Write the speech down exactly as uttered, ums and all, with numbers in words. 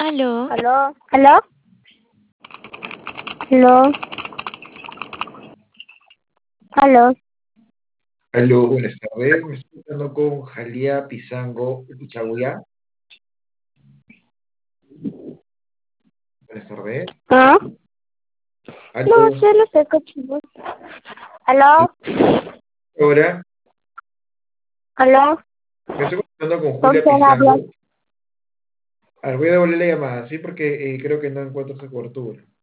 Aló, ¿Aló? ¿Aló? ¿Aló? ¿Aló? Aló, buenas tardes. Me estoy hablando con Jalía Pizango Uchaguya. Buenas tardes. ¿Ah? No, Aló. yo no sé qué chivo. ¿Aló? Ahora ¿Aló? me estoy comunicando con ¿Con Julia quién hablas? Pizango. A ver, voy a devolver la llamada, ¿sí? Porque eh, creo que no encuentro esa cobertura.